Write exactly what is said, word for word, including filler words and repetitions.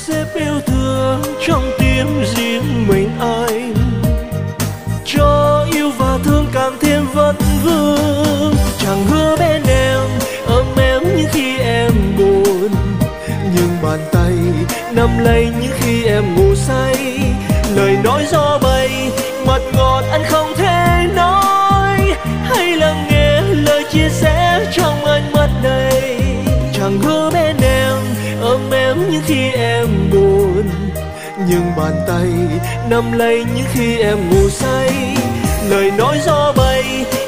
xếp yêu thương trong tim riêng mình anh, cho yêu và thương càng thêm vất vương. Chẳng hứa bên em ôm em những khi em buồn, nhưng bàn tay nắm lấy những khi em ngủ say. Lời nói gió bay mật ngọt anh không thể nói, hay lắng nghe lời chia sẻ trong ánh mắt này. Chẳng hứa bên em ôm em những khi em buồn, nhưng bàn tay nắm lấy những khi em ngủ say. Lời nói gió bay